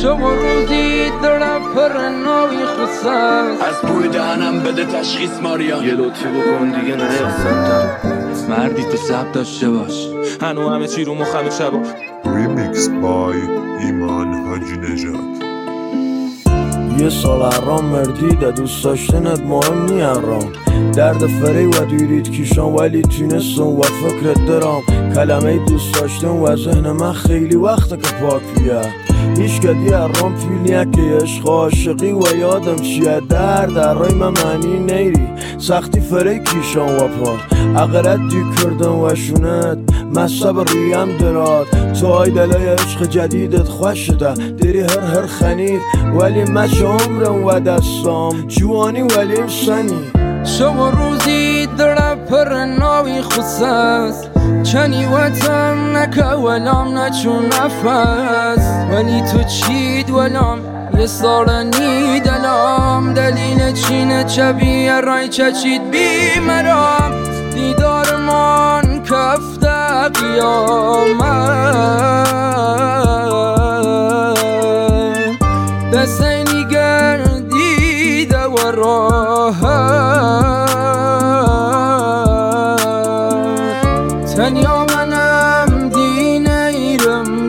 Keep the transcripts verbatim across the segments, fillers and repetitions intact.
شب و روزی دارم پر نوی خصوص از بوی دهنم بده تشخیص ماریان. یه لطفی بکن دیگه نیا سمتم، مردی تو سب داشته باش، هنو همه چی رو مخم شبا. ریمیکس بای ایمان حاجی نژاد. یه سال حرام مردیده دوست داشتنت مهم نی حرام، درد فری و دیرید کیشان ولی تونستم و فکرت درام. کلمه دوست داشتن و ذهن من خیلی وقته که پاک بیه، هیچ کدی حرام فیلیه که عشق عاشقی و یادم چیه. درد درای من معنی نیری سختی فری کیشان و پا اقرد دی کردن و شونت مصب ریم دراد. تو های دلای عشق جدیدت خوش ده داری هر هر خنید ولی مچه عمرم و دستام جوانی ولی سنی. شب و روزی دارم پر نوی خصوص چنی وطن نکه ولام نچون نفس ولی تو چید ولام یه سارنی دلام. دلیل چینه چبیه رای چچید بی مرام دیدار من کفته قیامت دستینی گردیده و راحت تنیا منم دین ایرم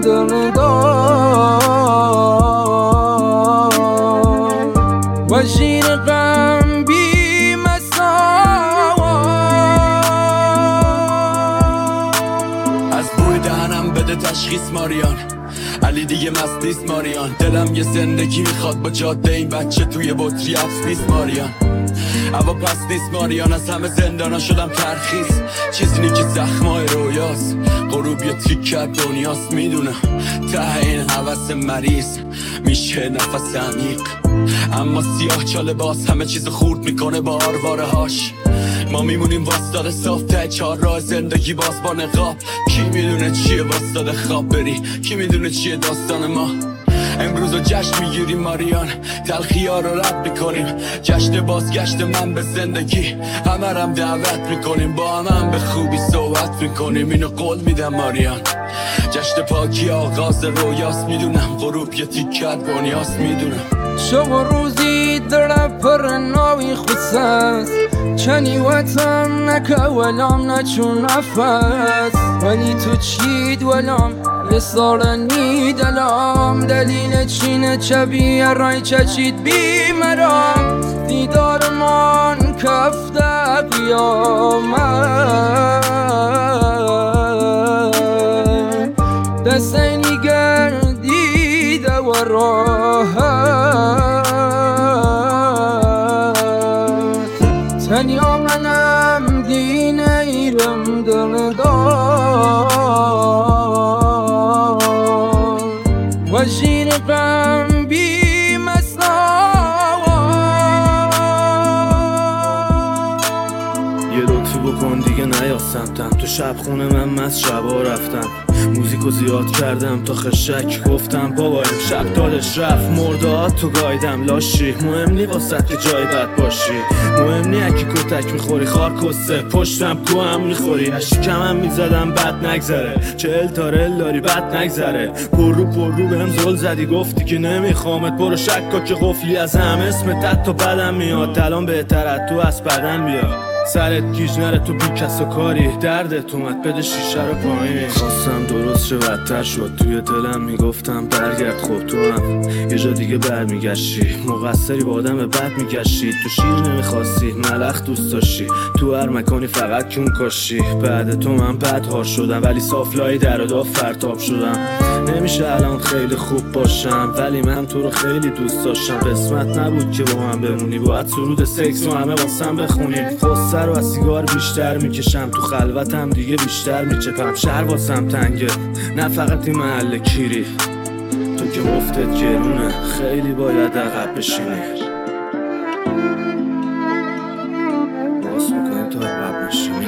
دردار و شیر غم بی مساوات. از بوی دهنم بده تشخیص ماریان، علی دیگه مست نیست ماریان. دلم یه زندگی میخواد با جاده این بچه توی بطری افس نیست ماریان. اما پس نیست ماریان، از همه زندانا شدم ترخیص. چیزی نی که زخمای رویاست، غروب یه تیکت دنیاست. میدونم ته این حوث مریض میشه نفس عمیق، اما سیاه چاله باز همه چیز خورد میکنه با آرواره هاش. ما میمونیم واسطاده صاف ته چار راه زندگی باز با نقاب. کی میدونه چیه واسطاده خواب بری، کی میدونه چیه داستان ما. امروز رو جشن میگیریم ماریان، تلخی ها رو رد میکنیم. جشن بازگشت من به زندگی، همه رم دعوت میکنیم. با همه هم به خوبی صحبت میکنیم، اینو قول میدم ماریان. جشن پاکی آغاز رویاست، میدونم غروب یه تیکت بنیاست. میدونم شب و روزی دارم پر نوی خصوص چنی وطن نکه ولام نچون نفس ولی تو چید ولام یه سارنی دلام. دلیل چینه چبیه رای چچید بی مرام دیدار من کفته قیامت دستینی گردیده و راحت تنیا منم دین ایرم دردار و شیر غم بی مساوات. یه لطفی بکن دیگه نیا سمتم، تو شب خونه من مست شبا رفتم. موزیکو زیاد کردم تا خشک گفتم بابا امشب دادش رفت مرداد تو گایدم لاشی. مهم نی واسط که جای بد باشی، مهم نی اکی کتک میخوری خار کسته پشتم کو هم میخوری. شکمم میزدم بد نگذره، چهل تا رل داری بد نگذره. پر رو پر رو بهم زل زدی گفتی که نمیخوامت برو شکا که قفلی از هم اسمت تا بدم میاد. الان بهتر از تو از بدن بیاد سرت گیج نره تو بی کس و کاری. دردت اومد بده شیشه رو پایین. خواستم درست شه بدتر شد توی دلم میگفتم برگرد خب تو هم یه جا دیگه برمیگشتی. مقصری با آدم بد میگشتی، تو شیر نمیخواستی ملخ دوست داشتی، تو هر مکانی فقط کون کاشی. بعد تو من بد هار شدم ولی صافلای در و داف فرتاب شدم. نمیشه الان خیلی خوب باشم ولی من تو رو خیلی دوست داشتم. قسمت نبود که با هم بمونی، باید سرود سکس و همه واسم بخونیم. خسته رو از سیگار بیشتر میکشم، تو خلوتم دیگه بیشتر میچپم. شهر واسم تنگه نه فقط این محل کیری، تو که مفتت گرونه خیلی باید عقب بشینی. باز میکنیم تا عقب بشینی.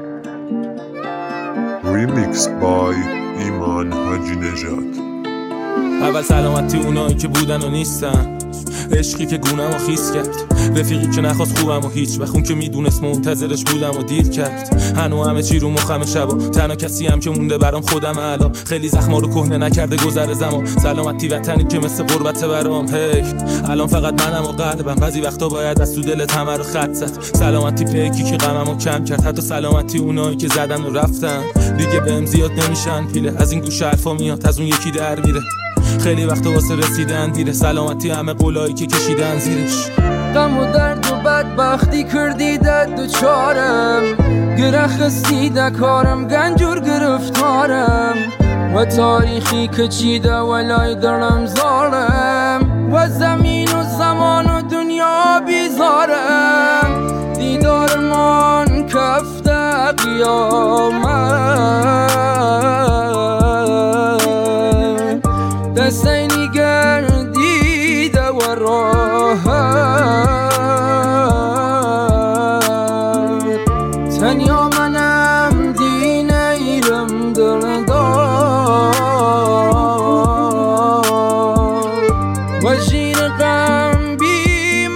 ریمیکس بای ایمان حاجی نژاد. اول سلامتی اونایی که بودن و نیستن، عشقی که گونم و خیس کرد، رفیقی که نخواست خوبم و هیچ وقت، اون که میدونست منتظرش بودم و دیر کرد. هنو همه چی رو مخم شبا، تنها کسی هم که مونده برام خودم الان. خیلی زخما رو کهنه نکرده گذر زمان، سلامتی وطنی که مثل قربت برام. هی الان فقط منم و قلبم، بعضی وقتا باید از تو دلت همه رو خط زد. سلامتی پیکی که غممو کم کرد، حتی سلامتی اونایی که زدن و رفتن دیگه بهم زیاد نمیشن پیله. از این گوش حرفا میاد، از اون یکی در میره. خیلی وقت واسه رسیدن دیره، سلامتی همه قولایی که کشیدن زیرش. غم و درد و بدبختی کردی ده دوچارم، گره خستی ده کارم گنجور گرفتارم، و تاریخی که چیده ولای درم زارم، و زمین و زمان و دنیا بیزارم. دیدارمان کفته قیامت، دستینی گردیده و راحت، تنیا منم دین ایرم دل دار، و شیر غم بی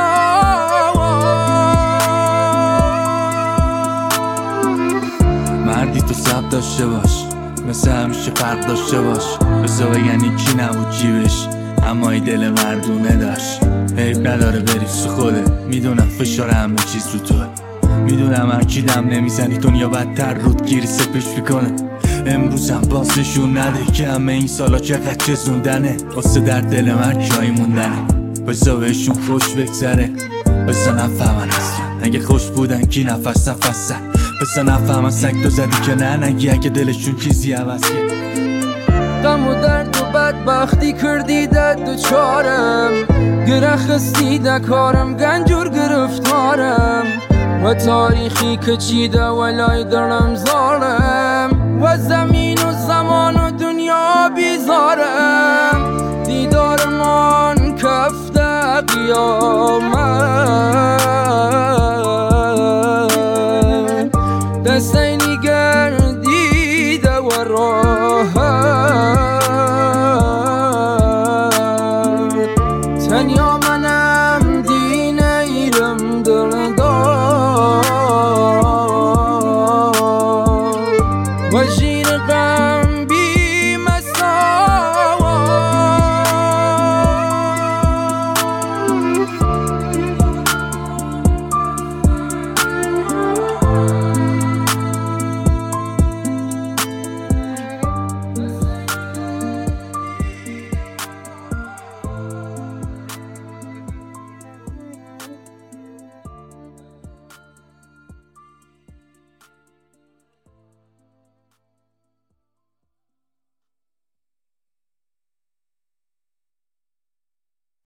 مساوات. مردی تو سب داشته باش، مثل همیشه فرق داشته باش، بسا بگنی کی نبود جیبش، اما ای دل مردونه داشت. حیب نداره بری سو خوده، میدونم فشار همه چیز رو توه، میدونم هرکی دم نمیزنی دنیا بدتر رود گیری سپش میکنه. امروز هم بازشون نده که همه این سالا چقدر چزوندنه، واسه در دل من جایی موندنه. بسا بهشون خوش بگذره، بسا نفهمن اصلا اگه خوش بودن کی نفس نفسن، بسا نفهمن سگ تو زدی که نه نگی اگه دلشون چیزی عوض کرد. غم و درد و بدبختی کردی ده دوچارم، گره خستی ده کارم گنجور گرفتارم، و تاریخی که چیده ولای درم زارم، و زمین و زمان و دنیا بیزارم. دیدارمان کفته قیامت،